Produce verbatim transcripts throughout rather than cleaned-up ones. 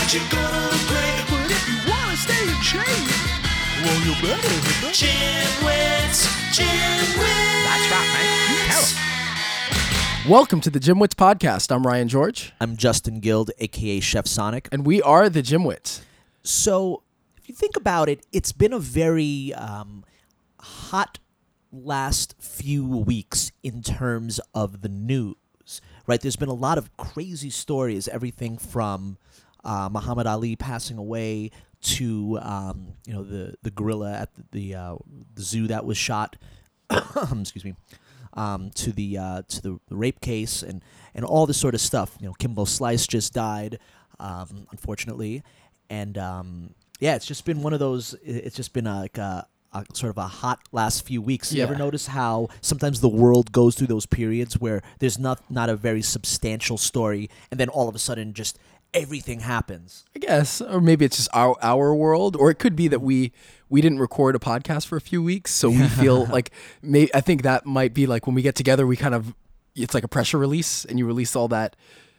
right, you're gonna look great. But if you wanna stay in shape, well, you better hit the Gymwits, Gymwits. That's right, man. You tell 'em. Welcome to the Gymwits podcast. I'm Ryan George. I'm Justin Guild, a k a. Chef Sonic. And we are the Gymwits. So, if you think about it, it's been a very um, hot last few weeks in terms of the news, right? There's been a lot of crazy stories, everything from uh, Muhammad Ali passing away to um, you know the the gorilla at the the, uh, the zoo that was shot. Excuse me. Um, to the uh, to the rape case and, and all this sort of stuff. You know, Kimbo Slice just died, um, unfortunately, and um, yeah, it's just been one of those. It's just been a, like a, a sort of a hot last few weeks. You Yeah. ever notice how sometimes the world goes through those periods where there's not not a very substantial story, and then all of a sudden just everything happens? I guess. Or maybe it's just our our world. Or it could be that we we didn't record a podcast for a few weeks, so we feel like may, I think that might be like when we get together, we kind of it's like a pressure release, and you release all that,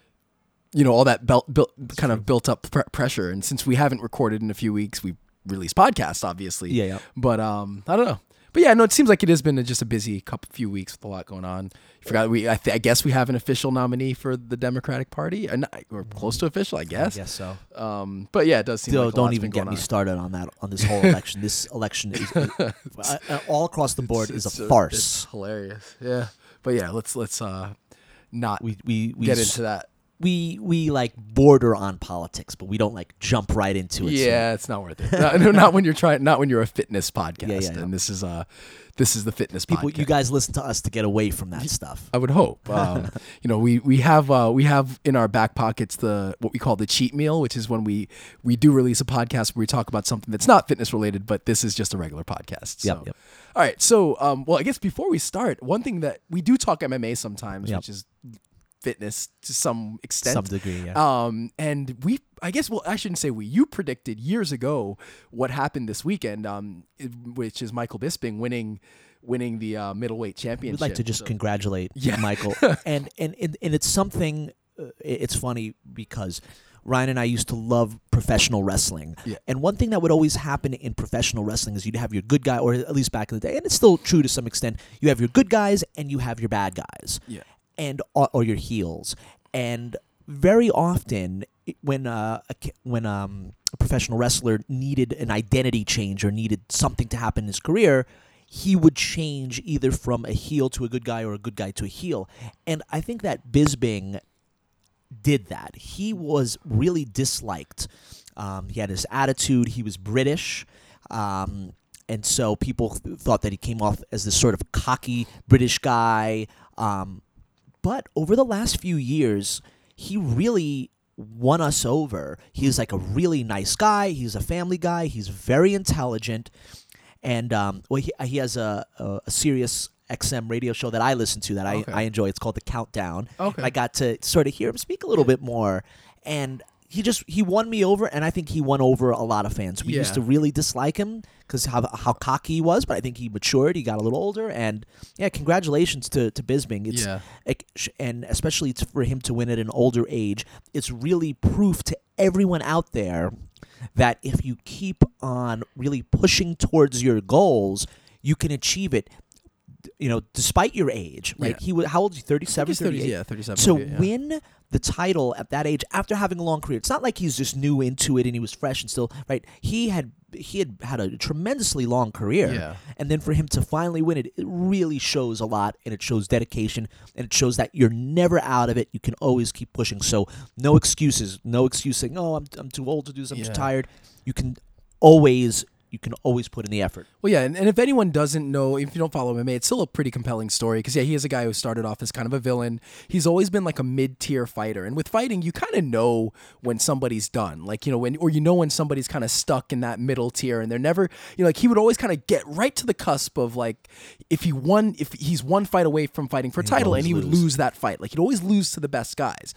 you know, all that built, built kind of built up pr- pressure. And since we haven't recorded in a few weeks, we released podcasts, obviously. Yeah, yeah. But um, I don't know. But yeah, no, it seems like it has been a, just a busy couple few weeks with a lot going on. You forgot we I, th- I guess we have an official nominee for the Democratic Party, or, not, or close to official, I guess. I guess so. Um, but yeah, it does seem Still, like a don't lot's even been get going me on. started on that on this whole election. This election is uh, uh, all across the board It's- is a it's, uh, farce. It's hilarious. Yeah, but yeah, let's let's uh, not we we we get s- into that. we we like border on politics, but we don't like jump right into it. so- Yeah, it's not worth it. No, no, not when you're trying. Not when you're a fitness podcast. Yeah, yeah, yeah. And this is uh, this is the fitness people, podcast. you guys listen to us to get away from that stuff. I would hope. Um, you know, we we have uh, we have in our back pockets the what we call the cheat meal, which is when we we do release a podcast where we talk about something that's not fitness related, but this is just a regular podcast. So. Yep, yep. All right. So, um, well, I guess before we start, one thing that we do talk M M A sometimes, Yep. which is fitness to some extent, Some degree, yeah. Um, and we, I guess, well, I shouldn't say we. You predicted years ago what happened this weekend, um, it- which is Michael Bisping winning, winning the uh, middleweight championship. We'd like to just So- congratulate Yeah. Michael, and, and and and it's something. Uh, it- it's funny because Ryan and I used to love professional wrestling, Yeah. and one thing that would always happen in professional wrestling is you'd have your good guy, or at least back in the day, and it's still true to some extent. You have your good guys and you have your bad guys. Yeah. and or, or your heels. And very often, it- when uh, a, ki- when um, a professional wrestler needed an identity change or needed something to happen in his career, he would change either from a heel to a good guy or a good guy to a heel. And I think that Bisping did that. He was really disliked. Um, he had his attitude. He was British. Um, and so people th- thought that he came off as this sort of cocky British guy. Um, but over the last few years, he really won us over. He's like a really nice guy. He's a family guy. He's very intelligent. And um, well, he, he has a, a, a Sirius X M radio show that I listen to that I, Okay. I enjoy. It's called The Countdown. Okay. And I got to sort of hear him speak a little bit more. And he just he won me over, and I think he won over a lot of fans. We Yeah. used to really dislike him because how how cocky he was, but I think he matured. He got a little older, and yeah, congratulations to to Bisping. It's Yeah. it, and especially t- for him to win at an older age, it's really proof to everyone out there that if you keep on really pushing towards your goals, you can achieve it. d- You know, despite your age, right? Yeah. He was how old? Is he thirty-seven, He's thirty, thirty-eight? yeah, thirty-seven. So yeah. win the title at that age after having a long career. It's not like he's just new into it and he was fresh and still right. He had he had had a tremendously long career, Yeah. and then for him to finally win it, it really shows a lot, and it shows dedication, and it shows that you're never out of it. You can always keep pushing. So no excuses, no excuse saying, "Oh, I'm I'm too old to do this. I'm Yeah. too tired." You can always. You can always put in the effort. Well, yeah, and, and if anyone doesn't know, if you don't follow M M A, it's still a pretty compelling story because, yeah, he is a guy who started off as kind of a villain. He's always been like a mid-tier fighter. And with fighting, you kind of know when somebody's done. Like, you know, when or you know when somebody's kind of stuck in that middle tier and they're never, you know, like he would always kind of get right to the cusp of like, if he won, if he's one fight away from fighting for a title always and he would lose. lose that fight. Like, he'd always lose to the best guys.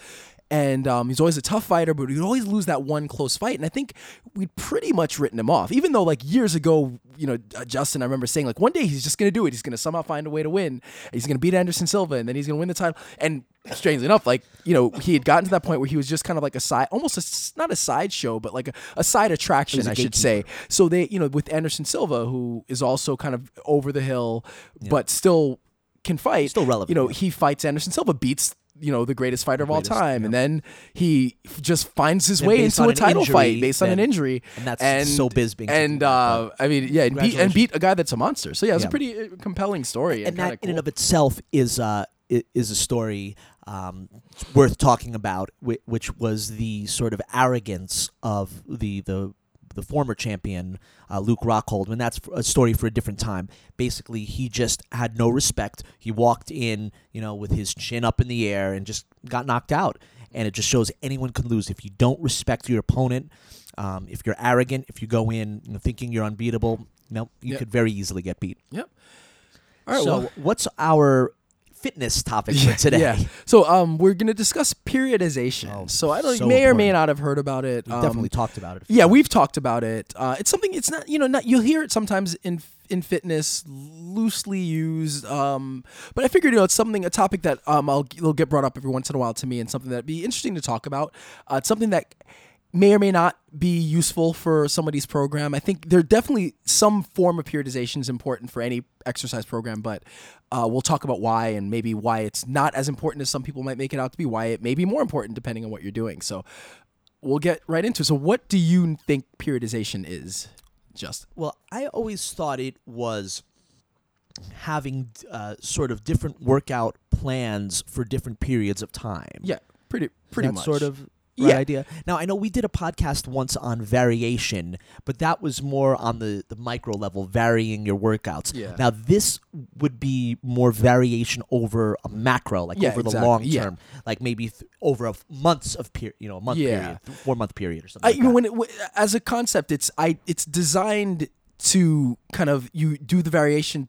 And um, he's always a tough fighter, but he'd always lose that one close fight. And I think we'd pretty much written him off, even though like years ago, you know, uh, Justin, I remember saying like one day he's just going to do it. He's going to somehow find a way to win. He's going to beat Anderson Silva, and then he's going to win the title. And strangely enough, like, you know, he had gotten to that point where he was just kind of like a side, almost a, not a sideshow, but like a, a side attraction, I should say. So they, you know, with Anderson Silva, who is also kind of over the hill, yeah. but still can fight. Still relevant. You know, yeah. he fights Anderson Silva, beats you know, the greatest fighter the of all time. yeah. And then he f- just finds his way into a title injury, fight based then, on an injury. And that's and, so Bisbing. And, uh, I mean, yeah, and beat, and beat a guy that's a monster. So, yeah, it's yeah. a pretty uh, compelling story. And, and that cool. in and of itself is, uh, is a story um, worth talking about, which was the sort of arrogance of the the the former champion, uh, Luke Rockhold, and that's a story for a different time. Basically, he just had no respect. He walked in, you know, with his chin up in the air and just got knocked out. And it just shows anyone can lose. If you don't respect your opponent, um, if you're arrogant, if you go in you know, thinking you're unbeatable, you know, you yep. could very easily get beat. Yep. All right, so well. what's our fitness topic for today? Yeah. So um, we're going to discuss periodization. Oh, so I don't so you may important. or may not have heard about it. We've um, definitely talked about it. Yeah, we've talked about it. Uh, it's something. It's not. You know, not you'll hear it sometimes in in fitness, loosely used. Um, but I figured, you know, it's something, a topic that um, I'll it'll get brought up every once in a while to me, and something that'd be interesting to talk about. Uh, it's something that may or may not be useful for somebody's program. I think there definitely some form of periodization is important for any exercise program, but uh, we'll talk about why and maybe why it's not as important as some people might make it out to be, why it may be more important depending on what you're doing. So we'll get right into it. So what do you think periodization is, Justin? Well, I always thought it was having uh, sort of different workout plans for different periods of time. Yeah, pretty pretty that much. Sort of right yeah. idea. Now, I know we did a podcast once on variation, but that was more on the, the micro level, varying your workouts. Yeah. Now, this would be more variation over a macro, like yeah, over exactly. the long yeah. term, like maybe th- over a f- months of period, you know, a month yeah. period, four month period or something. I, like you know, that. when it, w- as a concept, it's I it's designed to kind of you do the variation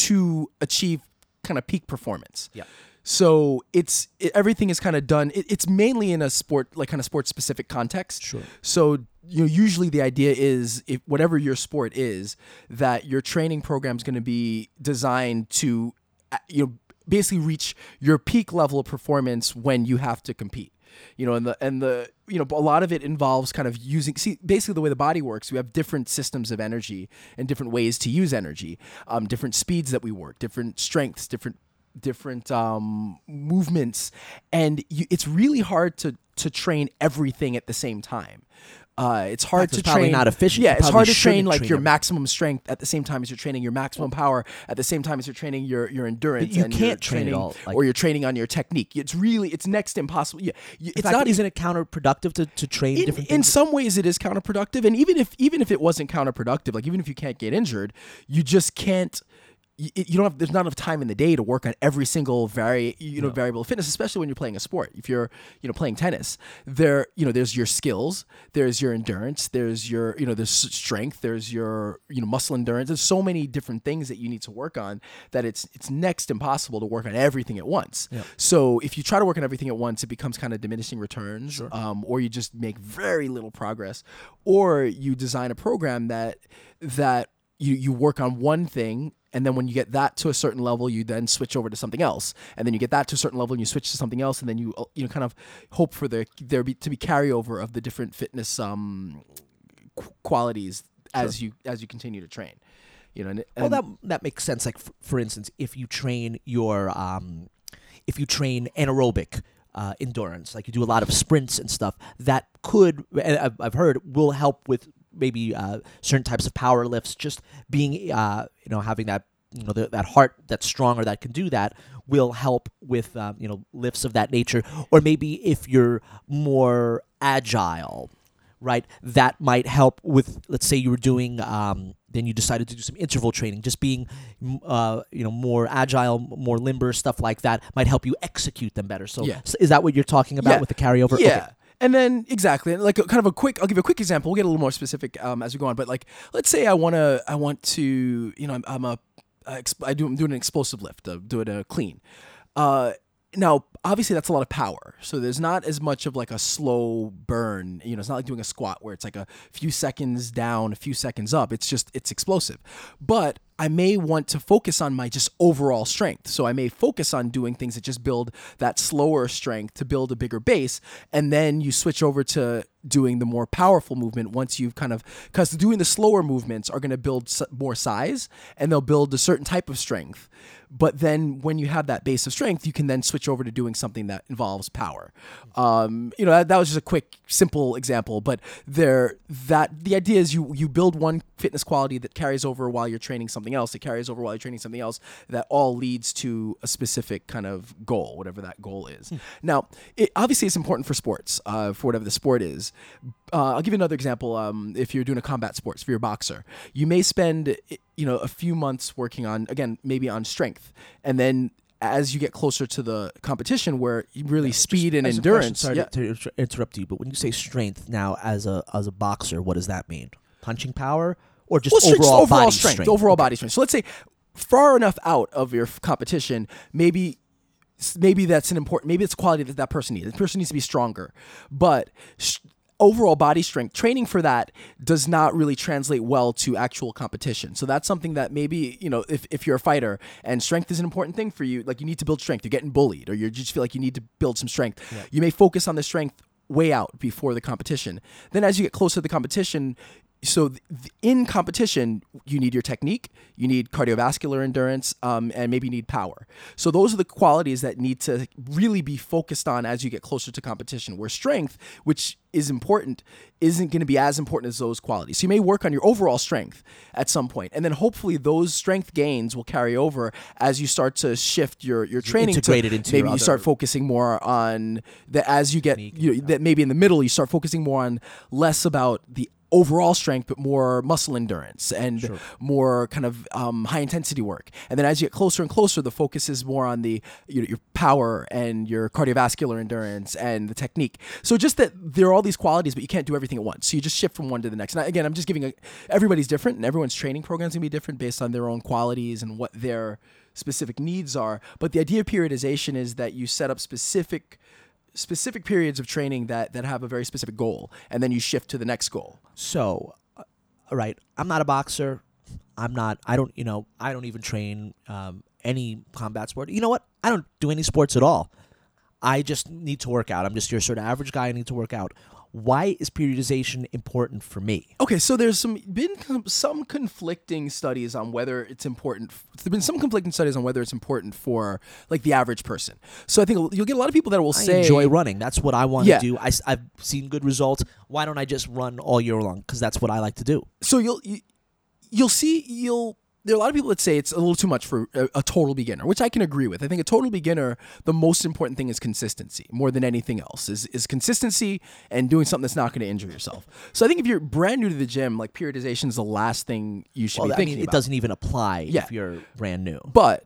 to achieve kind of peak performance. Yeah. So it's it, everything is kind of done. It, it's mainly in a sport, like kind of sport specific context. Sure. So you know, usually the idea is, if whatever your sport is, that your training program is going to be designed to, you know, basically reach your peak level of performance when you have to compete. You know, and the and the you know, a lot of it involves kind of using. See, basically the way the body works, we have different systems of energy and different ways to use energy, um, different speeds that we work, different strengths, different. different um, movements, and you, it's really hard to to train everything at the same time. Uh, it's hard That's to probably train. not efficient. Yeah, You it's hard probably to train shouldn't like train your everything. maximum strength at the same time as you're training your maximum power. At the same time as you're training your your endurance. But you and can't you're train it training, all, like- or you're training on your technique. It's really it's next to impossible. Yeah, you, In it's fact, not isn't it counterproductive to, to train in, different in things? some ways it is counterproductive, and even if even if it wasn't counterproductive, like even if you can't get injured, you just can't. You, you don't have. There's not enough time in the day to work on every single vari, you know, No. variable of fitness, especially when you're playing a sport. If you're, you know, playing tennis, there, you know, there's your skills, there's your endurance, there's your, you know, there's strength, there's your, you know, muscle endurance. There's so many different things that you need to work on that it's it's next impossible to work on everything at once. Yeah. So if you try to work on everything at once, it becomes kind of diminishing returns, Sure. um, or you just make very little progress, or you design a program that that you you work on one thing. And then when you get that to a certain level, you then switch over to something else. And then you get that to a certain level and you switch to something else. And then you, uh, you know, kind of hope for the there be, to be carryover of the different fitness um, qu- qualities as Sure. you as you continue to train. You know, and, Well, and that that makes sense. Like, f- for instance, if you train your, um, if you train anaerobic uh, endurance, like you do a lot of sprints and stuff, that could, and I've, I've heard, will help with maybe uh, certain types of power lifts. Just being, uh, you know, having that, you know, the, that heart that's stronger that can do that will help with, um, you know, lifts of that nature. Or maybe if you're more agile, right, that might help with, let's say you were doing, um, then you decided to do some interval training, just being, uh, you know, more agile, more limber, stuff like that might help you execute them better. So, Yeah. so is that what you're talking about Yeah. with the carryover? Yeah. Okay. And then exactly, like a, kind of a quick. I'll give you a quick example. We'll get a little more specific um, as we go on. But like, let's say I want to, I want to, you know, I'm, I'm a, I, exp- I do, I'm doing an explosive lift, uh, doing a clean. Uh, Now, obviously, that's a lot of power. So there's not as much of like a slow burn. You know, it's not like doing a squat where it's like a few seconds down, a few seconds up. It's just, it's explosive. But I may want to focus on my just overall strength. So I may focus on doing things that just build that slower strength to build a bigger base. And then you switch over to doing the more powerful movement once you've kind of, because doing the slower movements are going to build more size and they'll build a certain type of strength. But then when you have that base of strength, you can then switch over to doing something that involves power. Um, you know, that, that was just a quick, simple example, but there, that the idea is you, you build one fitness quality that carries over while you're training something else. It carries over while you're training something else. That all leads to a specific kind of goal, whatever that goal is. Hmm. Now, it, obviously it's important for sports, uh, for whatever the sport is. Uh, I'll give you another example. Um, if you're doing a combat sports, if you're a boxer, you may spend, you know, a few months working on, again, maybe on strength. And then as you get closer to the competition where you really yeah, speed and endurance. Sorry yeah. to, to interrupt you, but when you say strength now as a as a boxer, what does that mean? Punching power or just well, overall, overall body strength? strength? Overall okay. body strength. So let's say far enough out of your competition, maybe maybe that's an important, maybe it's a quality that that person needs. The person needs to be stronger. But sh- overall body strength, training for that does not really translate well to actual competition. So that's something that maybe, you know, if, if you're a fighter and strength is an important thing for you, like you need to build strength, you're getting bullied or you just feel like you need to build some strength. Yeah. You may focus on the strength way out before the competition. Then as you get closer to the competition, so th- in competition, you need your technique, you need cardiovascular endurance, um, and maybe you need power. So those are the qualities that need to really be focused on as you get closer to competition, where strength, which is important, isn't going to be as important as those qualities. So you may work on your overall strength at some point, and then hopefully those strength gains will carry over as you start to shift your, your training integrate to it into maybe your you start other focusing more on the, as you get, you know, that maybe in the middle, you start focusing more on less about the overall strength, but more muscle endurance and sure. more kind of um, high intensity work. And then as you get closer and closer, the focus is more on the you know, your power and your cardiovascular endurance and the technique. So just that there are all these qualities, but you can't do everything at once. So you just shift from one to the next. And again, I'm just giving a, everybody's different and everyone's training programs can be different based on their own qualities and what their specific needs are. But the idea of periodization is that you set up specific specific periods of training that, that have a very specific goal, and then you shift to the next goal. So, uh, all right, I'm not a boxer. I'm not, I don't, you know, I don't even train um, any combat sport. You know what? I don't do any sports at all. I just need to work out. I'm just your sort of average guy. I need to work out. Why is periodization important for me? Okay, so there's some been some conflicting studies on whether it's important. There've been some conflicting studies on whether it's important for like the average person. So I think you'll get a lot of people that will I say, enjoy running. That's what I want yeah. to do. I, I've seen good results. Why don't I just run all year long? Because that's what I like to do. So you'll you, you'll see you'll. There are a lot of people that say it's a little too much for a, a total beginner, which I can agree with. I think a total beginner, the most important thing is consistency more than anything else, is, is consistency and doing something that's not going to injure yourself. So I think if you're brand new to the gym, like periodization is the last thing you should well, be I thinking mean, about. It doesn't even apply yeah. if you're brand new. But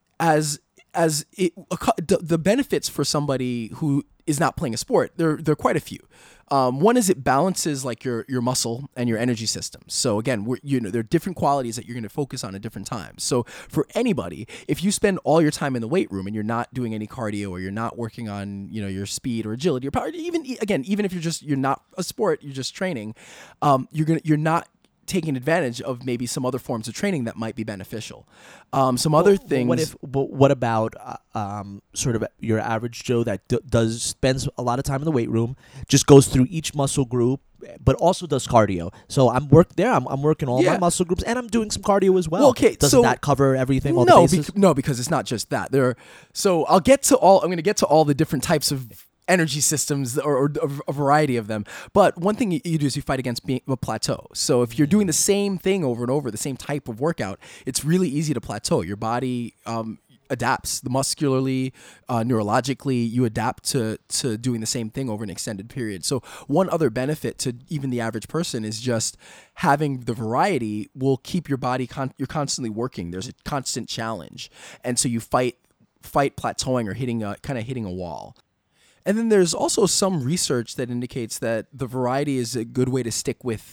as as it, the benefits for somebody who is not playing a sport, there there are quite a few. Um, one is it balances like your, your muscle and your energy system. So again, we're, you know, there are different qualities that you're going to focus on at different times. So for anybody, if you spend all your time in the weight room and you're not doing any cardio or you're not working on, you know, your speed or agility or power, even again, even if you're just you're not a sport, you're just training, um, you're gonna you're not taking advantage of maybe some other forms of training that might be beneficial. Um, some other well, things. What if? But what about uh, um, sort of your average Joe that d- does spends a lot of time in the weight room, just goes through each muscle group, but also does cardio? So I'm work there. I'm, I'm working all yeah. my muscle groups, and I'm doing some cardio as well. well okay, doesn't so that cover everything? All no, the bases? bec- no, because it's not just that. There. Are, so I'll get to all. I'm going to get to all the different types of energy systems or, or a variety of them. But one thing you, you do is you fight against being a plateau. So if you're doing the same thing over and over, the same type of workout, it's really easy to plateau. Your body um, adapts muscularly, uh, neurologically. You adapt to, to doing the same thing over an extended period. So one other benefit to even the average person is just having the variety will keep your body, con- you're constantly working. There's a constant challenge. And so you fight fight plateauing or hitting a kind of hitting a wall. And then there's also some research that indicates that the variety is a good way to stick with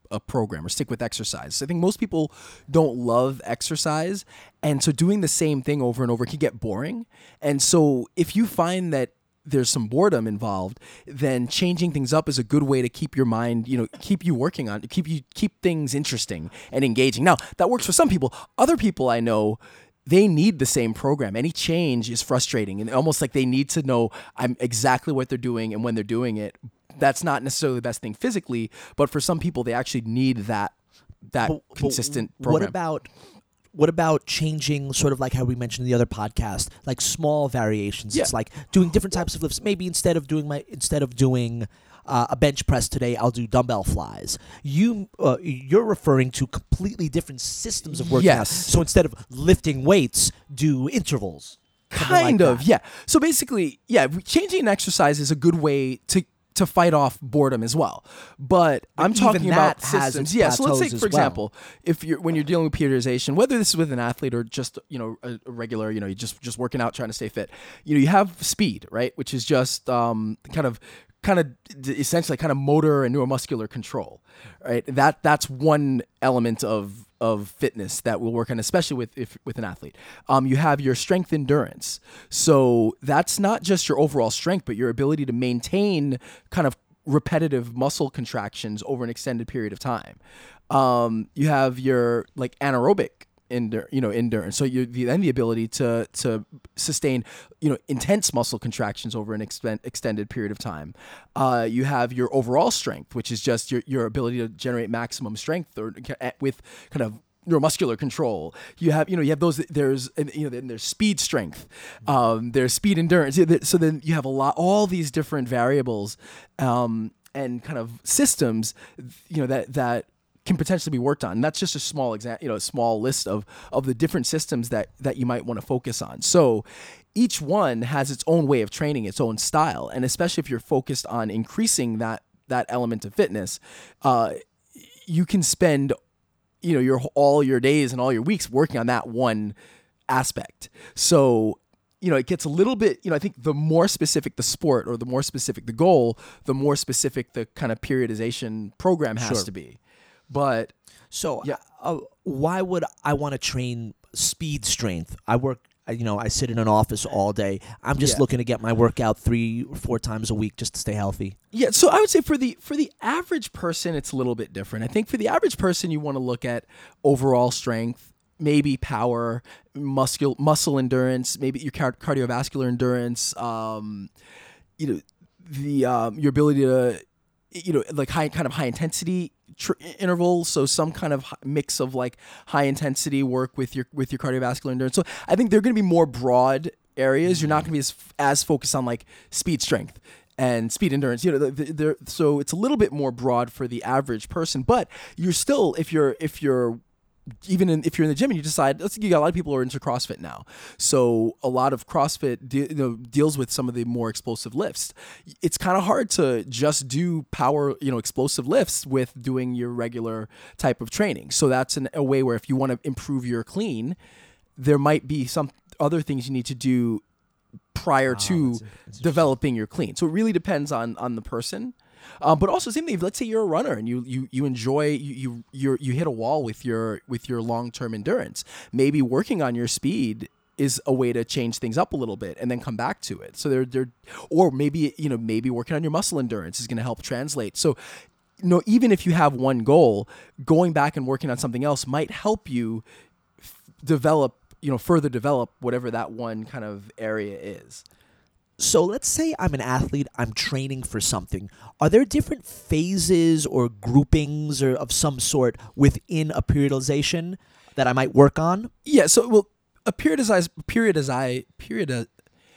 a program or stick with exercise. I think most people don't love exercise, and so doing the same thing over and over can get boring. And so if you find that there's some boredom involved, then changing things up is a good way to keep your mind, you know, keep you working on, keep you keep things interesting and engaging. Now, that works for some people. Other people I know, they need the same program. Any change is frustrating, and almost like they need to know I'm exactly what they're doing and when they're doing it. That's not necessarily the best thing physically, but for some people, they actually need that that But- but consistent What program. about what about changing, sort of like how we mentioned in the other podcast, like small variations? Yeah. It's like doing different types of lifts. Maybe instead of doing my instead of doing uh, a bench press today, I'll do dumbbell flies. You uh, you're referring to completely different systems of working out. Yes. So instead of lifting weights, do intervals. Something like Kind of, that. yeah. So basically, yeah, changing an exercise is a good way to to fight off boredom as well. But I'm even talking about that has systems. its Yeah. So let's plateaus say, as for well. example, if you're when you're dealing with periodization, whether this is with an athlete or just you know a, a regular, you know, you just just working out, trying to stay fit. You know, you have speed, right, which is just um, kind of kind of essentially kind of motor and neuromuscular control, right? That that's one element of of fitness that we'll work on, especially with if, with an athlete. Um, you have your strength endurance. So that's not just your overall strength, but your ability to maintain kind of repetitive muscle contractions over an extended period of time. Um, you have your like anaerobic endur- you know, endurance. So you the, then the ability to to sustain, you know, intense muscle contractions over an expen- extended period of time. Uh, you have your overall strength, which is just your your ability to generate maximum strength or with kind of neuromuscular control. You have, you know, you have those, there's, you know, then there's speed strength, um, there's speed endurance. So then you have a lot, all these different variables, um, and kind of systems, you know, that, that can potentially be worked on. And that's just a small example, you know, a small list of, of the different systems that, that you might want to focus on. So each one has its own way of training, its own style. And especially if you're focused on increasing that, that element of fitness, uh, you can spend you know, your all your days and all your weeks working on that one aspect. So, you know, it gets a little bit, you know, I think the more specific the sport or the more specific the goal, the more specific the kind of periodization program has Sure. to be. But So, Yeah. uh, why would I want to train speed strength? I work, uh, you know, I sit in an office all day. I'm just Yeah. looking to get my workout three or four times a week just to stay healthy. yeah, so I would say for the for the average person, it's a little bit different. I think for the average person, you want to look at overall strength, maybe power, muscle muscle endurance, maybe your car- cardiovascular endurance, um, you know, the um, your ability to, you know, like high kind of high intensity tr- intervals. So some kind of hi- mix of like high intensity work with your with your cardiovascular endurance. So I think they're going to be more broad areas. You're not going to be as as focused on like speed strength and speed endurance, you know, they're, so it's a little bit more broad for the average person, but you're still, if you're, if you're, even in, if you're in the gym and you decide, let's you got a lot of people who are into CrossFit now. So a lot of CrossFit de- you know, deals with some of the more explosive lifts. It's kind of hard to just do power, you know, explosive lifts with doing your regular type of training. So that's an, a way where if you want to improve your clean, there might be some other things you need to do prior to that's- that's developing your clean. So it really depends on on the person. Um, but also same thing. Let's say you're a runner and you you you enjoy you you you're, you hit a wall with your with your long term endurance. Maybe working on your speed is a way to change things up a little bit and then come back to it. So they're they're or maybe you know maybe working on your muscle endurance is going to help translate. So you know even if you have one goal, going back and working on something else might help you f- develop you know further develop whatever that one kind of area is. So let's say I'm an athlete, I'm training for something. Are there different phases or groupings or of some sort within a periodization that I might work on? Yeah, so well, a periodized periodized period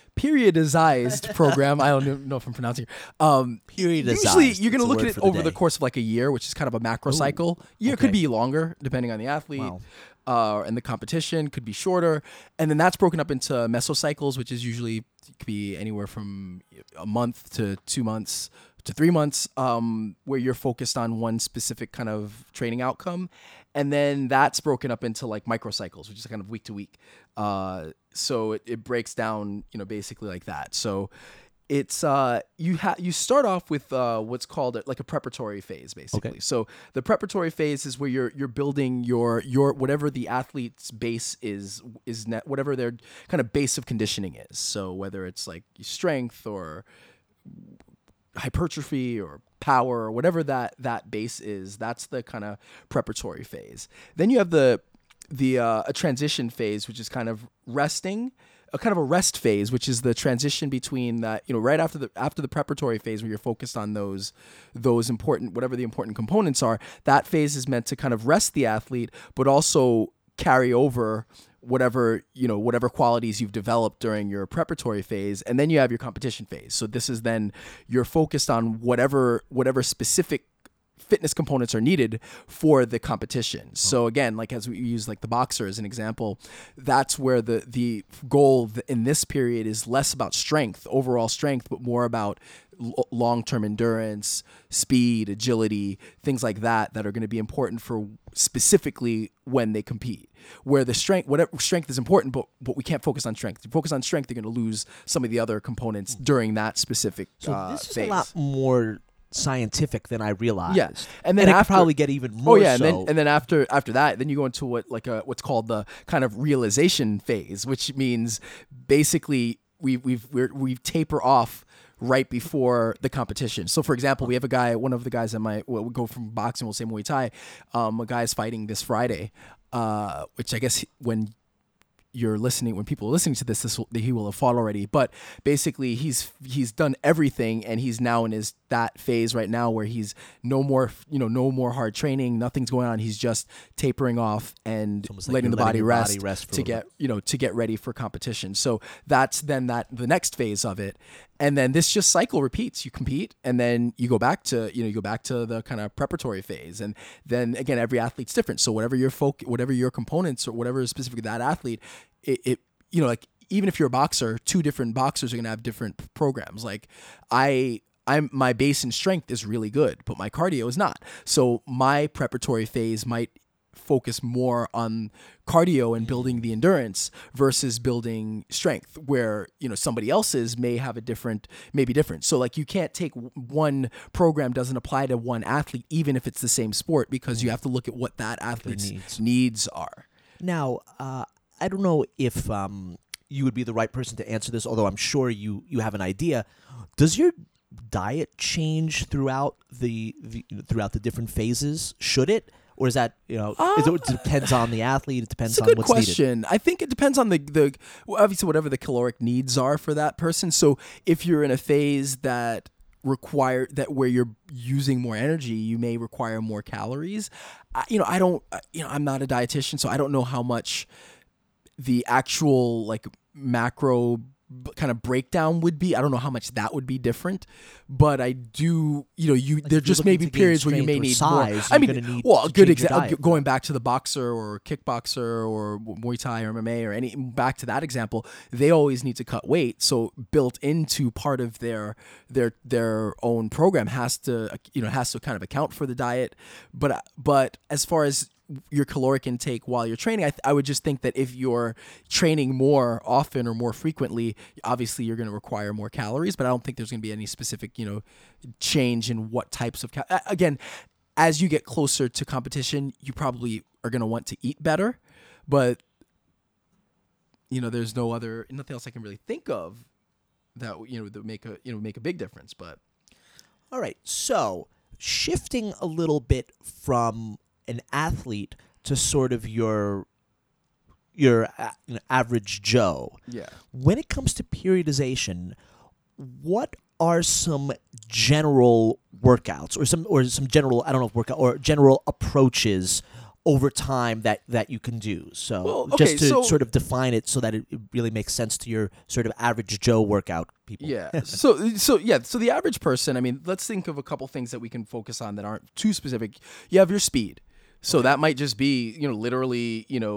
periodized program. I don't even know if I'm pronouncing it. Um, Periodized. Usually, you're going It's to a look word at it for the over the day. course of like a year, which is kind of a macro Ooh, cycle. Yeah, it okay. could be longer depending on the athlete. Wow. Uh, and the competition could be shorter, and then that's broken up into mesocycles, which is usually could be anywhere from a month to two months to three months, um, where you're focused on one specific kind of training outcome, and then that's broken up into like microcycles, which is kind of week to week. Uh, so it, it breaks down, you know, basically like that. So it's uh, you ha- you start off with uh, what's called a, like a preparatory phase, basically. Okay. So the preparatory phase is where you're you're building your your whatever the athlete's base is is net, whatever their kind of base of conditioning is. So whether it's like strength or hypertrophy or power or whatever that that base is, that's the kind of preparatory phase. Then you have the the uh, a transition phase, which is kind of resting, a kind of a rest phase, which is the transition between that, you know, right after the after the preparatory phase where you're focused on those those important, whatever the important components are. That phase is meant to kind of rest the athlete, but also carry over whatever, you know, whatever qualities you've developed during your preparatory phase. And then you have your competition phase. So this is then you're focused on whatever whatever specific fitness components are needed for the competition. So again, like as we use like the boxer as an example, that's where the the goal in this period is less about strength, overall strength, but more about l- long-term endurance, speed, agility, things like that that are going to be important for specifically when they compete. Where the strength, whatever strength is important, but but we can't focus on strength. If you focus on strength, you're going to lose some of the other components during that specific So uh, this is phase. a lot more scientific than I realized. Yeah, and then and it after, could probably get even more. Oh yeah, so. and then and then after after that, then you go into what like a what's called the kind of realization phase, which means basically we we've we're, we taper off right before the competition. So for example, we have a guy, one of the guys that might well, we'll go from boxing, we'll say Muay Thai. Um, a guy is fighting this Friday, uh, which I guess when you're listening, when people are listening to this, this will, he will have fought already. But basically, he's he's done everything, and he's now in his that phase right now where he's no more, you know, no more hard training, nothing's going on. He's just tapering off and like letting you're the body letting your rest, body rest for a to little get you know to get ready for competition. So that's then that the next phase of it, and then this just cycle repeats. You compete, and then you go back to you know you go back to the kind of preparatory phase, and then again every athlete's different. So whatever your folk, whatever your components or whatever is specific to that athlete. It, it, you know, like even if you're a boxer, two different boxers are going to have different programs. Like I, I'm, my base and strength is really good, but my cardio is not. So my preparatory phase might focus more on cardio and building the endurance versus building strength, where, you know, somebody else's may have a different, maybe different. So like you can't take one program doesn't apply to one athlete, even if it's the same sport, because you have to look at what that athlete's needs. needs are. Now, uh, I don't know if um, you would be the right person to answer this, although I'm sure you, you have an idea. Does your diet change throughout the, the throughout the different phases? Should it, or is that you know? Uh, is it, it depends on the athlete. It depends It's a on good what's needed. question. I think it depends on the the obviously whatever the caloric needs are for that person. So if you're in a phase that require that where you're using more energy, you may require more calories. I, you know, I don't. You know, I'm not a dietitian, so I don't know how much the actual like macro b- kind of breakdown would be. I don't know how much that would be different, but I do, you know, you Like there if you're just may looking be to gain periods where you strength may or need size, more. I you're mean, gonna need well, a to good change your example, diet. going back to the boxer or kickboxer or Muay Thai or M M A or any, back to that example, they always need to cut weight. So built into part of their, their, their own program has to, you know, has to kind of account for the diet. But, but as far as your caloric intake while you're training, I, th- I would just think that if you're training more often or more frequently, obviously you're going to require more calories, but I don't think there's going to be any specific, you know, change in what types of, cal- again, as you get closer to competition, you probably are going to want to eat better, but you know, there's no other, nothing else I can really think of that, you know, that make a, you know, make a big difference, but. All right, so shifting a little bit from an athlete to sort of your your uh, you know, average Joe. Yeah. When it comes to periodization, what are some general workouts or some or some general I don't know if workout or general approaches over time that, that you can do? So Well, okay, just to so- sort of define it so that it, it really makes sense to your sort of average Joe workout people. Yeah. so so yeah. So the average person. I mean, let's think of a couple things that we can focus on that aren't too specific. You have your speed. So that might just be, you know, literally, you know,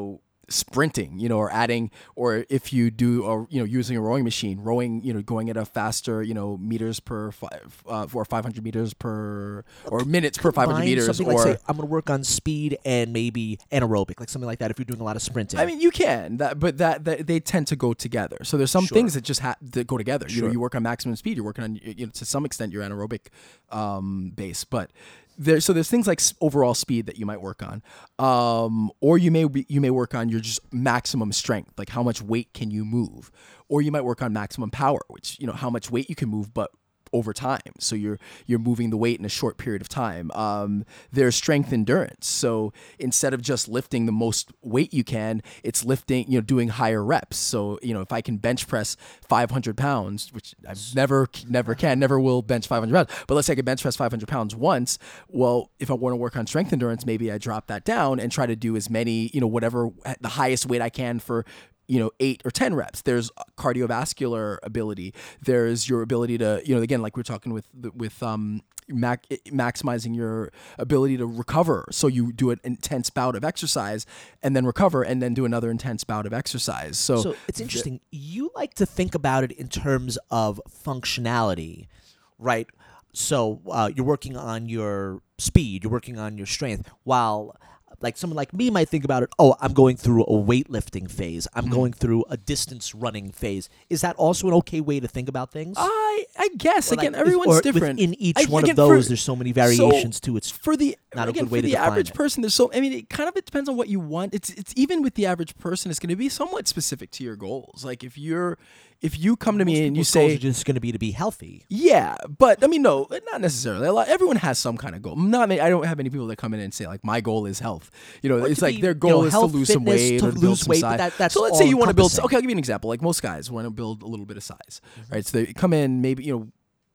sprinting, you know, or adding, or if you do, or, you know, using a rowing machine, rowing, you know, going at a faster, you know, meters per five, uh, or five hundred meters per, or minutes per five hundred Combine meters, something or like, say, I'm going to work on speed and maybe anaerobic, like something like that if you're doing a lot of sprinting. I mean, you can, that, but that, that they tend to go together. So there's some Sure. things that just ha- that go together. You know, Sure. you work on maximum speed, you're working on, you know, to some extent, your anaerobic um, base, but there. So there's things like s- overall speed that you might work on, um, or you may be, you may work on your just maximum strength, like how much weight can you move, or you might work on maximum power, which, you know, how much weight you can move, but over time. So you're you're moving the weight in a short period of time. Um, there's strength endurance. So instead of just lifting the most weight you can, it's lifting, you know, doing higher reps. So, you know, if I can bench press five hundred pounds, which I never, never can, never will bench five hundred pounds, but let's say I can bench press five hundred pounds once. Well, if I want to work on strength endurance, maybe I drop that down and try to do as many, you know, whatever the highest weight I can for, you know, eight or ten reps. There's cardiovascular ability. There's your ability to, you know, again, like we're talking with, with, um, mac- maximizing your ability to recover. So you do an intense bout of exercise and then recover and then do another intense bout of exercise. So, So it's interesting. You like to think about it in terms of functionality, right? So uh, you're working on your speed, you're working on your strength, while like someone like me might think about it, oh, I'm going through a weightlifting phase. I'm Mm-hmm. going through a distance running phase. Is that also an okay way to think about things? I, I guess, Or, like, again, is- everyone's or different. Within each I- one again, of those, for- there's so many variations so to it. For the not a again, good way for to the define average it. person, there's so I mean, it kind of it depends on what you want. It's it's even with the average person, it's going to be somewhat specific to your goals. Like if you're if you come to me and you People's goals say are just going to be to be healthy. yeah, but I mean, no, not necessarily. A lot, everyone has some kind of goal. Not, I don't have any people that come in and say like, my goal is health. You know, Or it's to like be, their you goal know, is health, to lose some fitness, weight to or to build lose some weight, but size. that- that's so let's say you want to build. all-encompassing. Okay, I'll give you an example. Like most guys want to build a little bit of size, right? So they come in, maybe you know.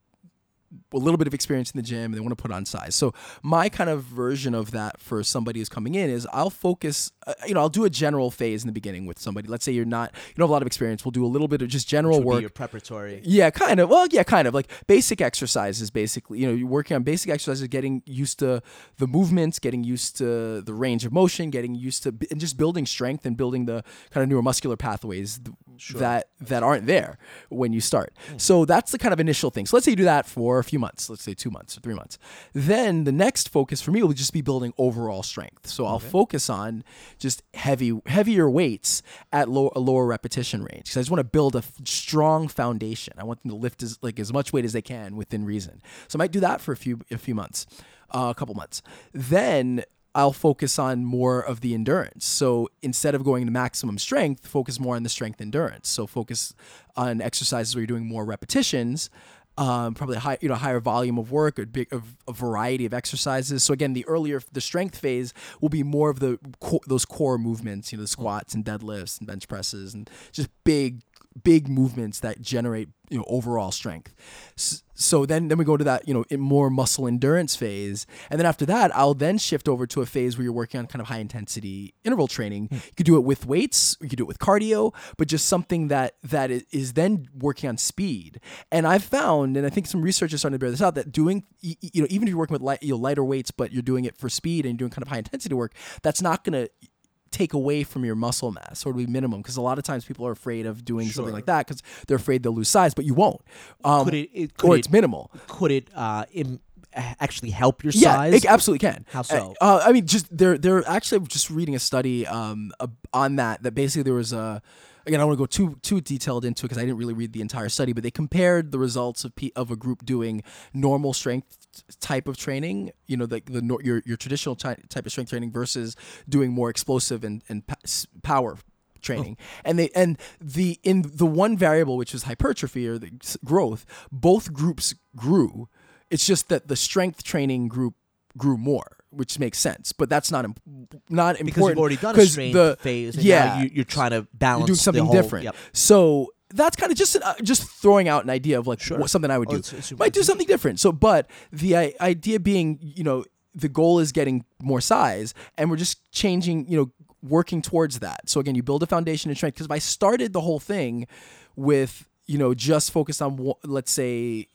a little bit of experience in the gym and they want to put on size. So my kind of version of that for somebody who's coming in is I'll focus, uh, you know, I'll do a general phase in the beginning with somebody. Let's say you're not, you don't have a lot of experience. We'll do a little bit of just general Which would work. be your preparatory. Yeah, kind of. Well, yeah, kind of. Like basic exercises, basically. You know, you're working on basic exercises, getting used to the movements, getting used to the range of motion, getting used to, and just building strength and building the kind of neuromuscular pathways Sure. that that aren't there when you start. So that's the kind of initial thing. So let's say you do that for a few months. Let's say two months or three months. Then the next focus for me will just be building overall strength. So I'll focus on just heavy, heavier weights at low, a lower repetition range because I just want to build a f- strong foundation. I want them to lift as like as much weight as they can within reason. So I might do that for a few a few months, uh, a couple months. Then I'll focus on more of the endurance. So instead of going to maximum strength, focus more on the strength endurance. So focus on exercises where you're doing more repetitions, um, probably a high, you know, higher volume of work, or big, of a variety of exercises. So again, the earlier the strength phase will be more of the co- those core movements, you know, the squats and deadlifts and bench presses and just big, big movements that generate, you know, overall strength. S- So then, then we go to that, you know, in more muscle endurance phase. And then after that, I'll then shift over to a phase where you're working on kind of high intensity interval training. You could do it with weights, you could do it with cardio, but just something that, that is then working on speed. And I've found, and I think some research is starting to bear this out, that doing, you know, even if you're working with light, you know, lighter weights, but you're doing it for speed and you're doing kind of high intensity work, that's not going to take away from your muscle mass, or to be minimum, because a lot of times people are afraid of doing Sure. something like that because they're afraid they'll lose size, but you won't. Um, Could it- it- could or it- it's minimal. Could it uh, Im- actually help your Yeah, size? it absolutely can. How so? Uh, I mean, just they're they're actually just reading a study um uh, on that that basically there was a. Again, I don't want to go too too detailed into it because I didn't really read the entire study, but they compared the results of P- of a group doing normal strength type of training, you know, like the, the your your traditional ty- type of strength training versus doing more explosive and and pa- s- power training. Oh. And they and the in the one variable, which was hypertrophy or the s- growth, both groups grew. It's just that the strength training group grew more, which makes sense. But that's not imp- not important because you've already done a 'cause strength the- phase, and yeah, now you, you're trying to balance you're doing the something whole- different. Yep. So that's kind of just uh, just throwing out an idea of like Sure. what, something I would Oh, do. it's- it's- Might do it's something different. So, but the I- idea being, you know, the goal is getting more size, and we're just changing, you know, working towards that. So again, you build a foundation in strength. Because if I started the whole thing with, you know, just focused on, let's say,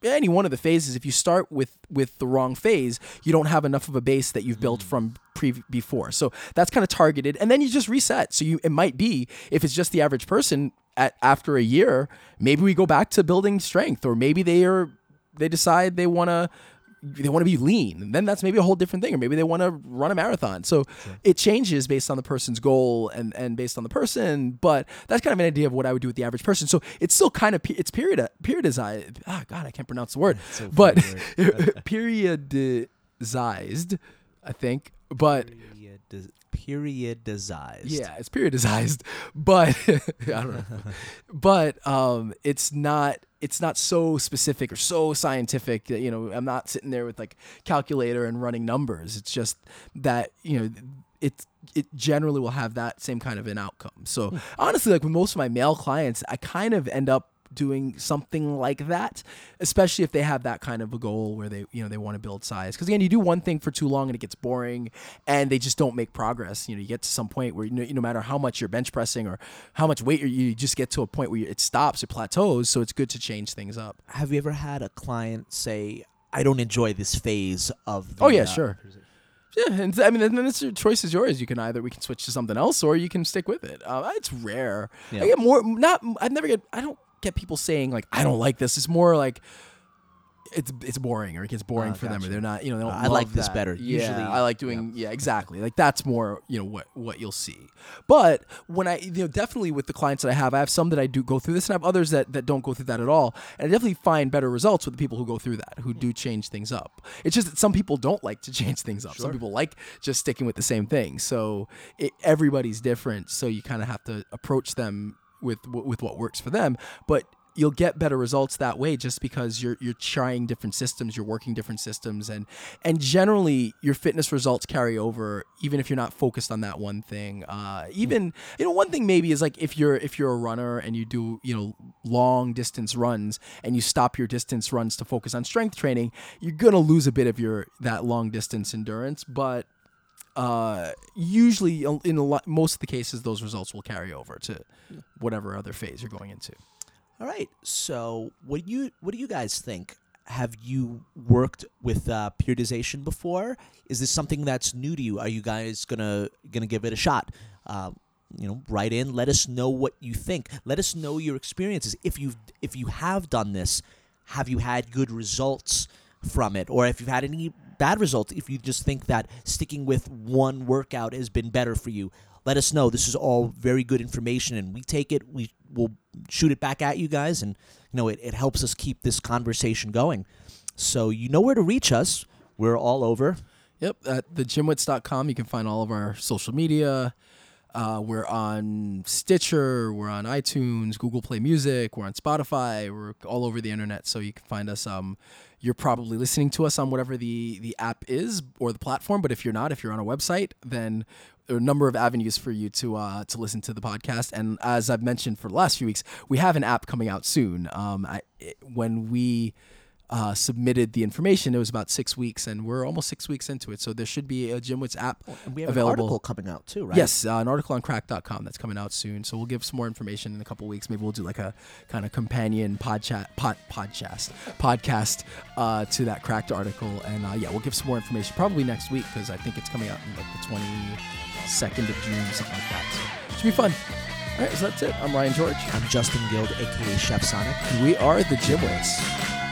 any one of the phases, if you start with with the wrong phase, you don't have enough of a base that you've built from pre- before. So that's kind of targeted, and then you just reset. So you it might be, if it's just the average person, at after a year, maybe we go back to building strength, or maybe they are they decide they want to they want to be lean, and then that's maybe a whole different thing, or maybe they want to run a marathon. So sure. It changes based on the person's goal and, and based on the person, but that's kind of an idea of what I would do with the average person. So it's still kind of, it's period, periodized. Ah, God, I can't pronounce the word, so but periodized, I think, but Periodiz- periodized. Yeah, it's periodized, but I don't know, but um, it's not, it's not so specific or so scientific that, you know, I'm not sitting there with like calculator and running numbers. It's just that, you know, it, it generally will have that same kind of an outcome. So hmm. honestly, like with most of my male clients, I kind of end up doing something like that, especially if they have that kind of a goal where they, you know, they want to build size. Because again, you do one thing for too long and it gets boring, and they just don't make progress. You know, you get to some point where, you know, no matter how much you're bench pressing or how much weight you're, you just get to a point where it stops, it plateaus. So it's good to change things up. Have you ever had a client say, "I don't enjoy this phase of"? The, oh yeah, uh, sure. Yeah, and I mean, then it's your choice is yours. You can either we can switch to something else, or you can stick with it. Uh, it's rare. Yeah. I get more. Not. I never get. I don't. get people saying like, I don't like this. It's more like it's it's boring, or it gets boring uh, for gotcha. them, or they're not, you know, they don't uh, I like this that. better. Yeah, Usually, I like doing yeah. yeah, exactly. Like that's more, you know, what what you'll see. But when I, you know, definitely with the clients that I have, I have some that I do go through this, and I have others that, that don't go through that at all. And I definitely find better results with the people who go through that, who do change things up. It's just that some people don't like to change things up. Sure. Some people like just sticking with the same thing. So it, everybody's different. So you kind of have to approach them with with what works for them. But you'll get better results that way, just because you're you're trying different systems, you're working different systems, and and generally your fitness results carry over, even if you're not focused on that one thing. Uh, even you know, one thing maybe is like if you're if you're a runner and you do, you know, long distance runs, and you stop your distance runs to focus on strength training, you're gonna lose a bit of your that long distance endurance, but uh, usually in a lot, most of the cases, those results will carry over to whatever other phase you're going into. All right. So, what do you what do you guys think? Have you worked with uh, periodization before? Is this something that's new to you? Are you guys gonna gonna give it a shot? Uh, you know, write in. Let us know what you think. Let us know your experiences. If you if you have done this, have you had good results from it, or if you've had any bad results? If you just think that sticking with one workout has been better for you, let us know. This is all very good information, and we take it. We will shoot it back at you guys, and you know it, it helps us keep this conversation going. So you know where to reach us. We're all over. Yep, at the gym wits dot com you can find all of our social media. Uh, we're on Stitcher, we're on iTunes, Google Play Music, we're on Spotify, we're all over the internet, so you can find us. Um, you're probably listening to us on whatever the, the app is or the platform, but if you're not, if you're on a website, then there are a number of avenues for you to uh, to listen to the podcast. And as I've mentioned for the last few weeks, we have an app coming out soon. Um, I, it, when we uh, submitted the information, it was about six weeks, and we're almost six weeks into it. So there should be a GymWits app oh, and we have available. An article coming out too, right? Yes, uh, an article on cracked dot com that's coming out soon. So we'll give some more information in a couple of weeks. Maybe we'll do like a kind of companion podcast, pod, podcast, podcast uh, to that Cracked article. And uh, yeah, we'll give some more information probably next week, because I think it's coming out in like the twenty-second of June, something like that. So it should be fun. All right, so that's it. I'm Ryan George. I'm Justin Guild, a k a. Chef Sonic. And we are the GymWits.